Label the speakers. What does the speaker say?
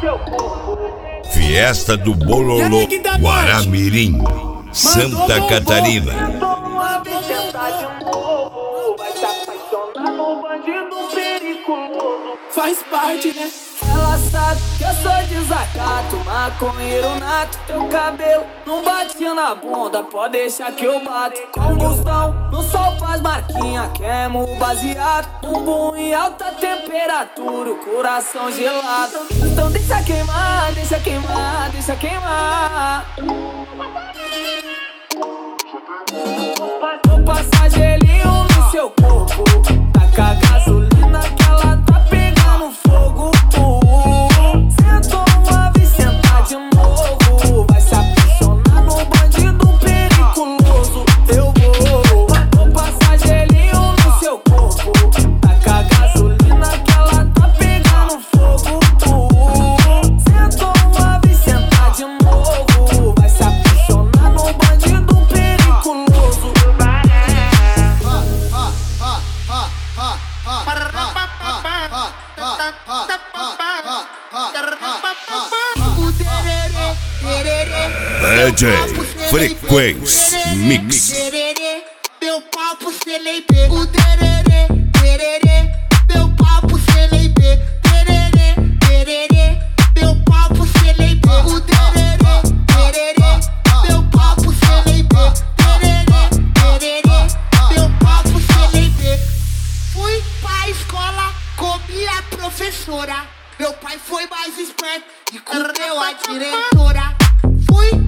Speaker 1: Fiesta do Bololô, Guaramirim, Santa Catarina.
Speaker 2: Faz parte, né? Ela sabe que eu sou desacato, maconheiro nato. Teu cabelo não bate na bunda, pode deixar que eu bato. Combustão, no sol faz marquinha, queimo o baseado. Bumbum em alta temperatura, o coração gelado. Então deixa queimar, deixa queimar, deixa queimar. Vou passar gelinho no seu corpo, taca a gasolina que ela tá pegando fogo. Sentou uma vez, sentar de novo, vai se apaixonar no bandido periculoso. Eu vou passar gelinho no seu corpo, taca a gasolina que ela tá pegando fogo. Sentou uma vez, sentar de novo, vai se apaixonar no bandido periculoso.
Speaker 1: DJ Frequência Mix.
Speaker 3: Meu papo CLB. O tererê, tererê. Meu papo CLB. Tererê, tererê. Meu papo CLB. O tererê, tererê. Meu papo CLB. Tererê, tererê. Meu papo CLB. Fui pra escola, comi a professora. Meu pai foi mais esperto e comeu a diretora. Fui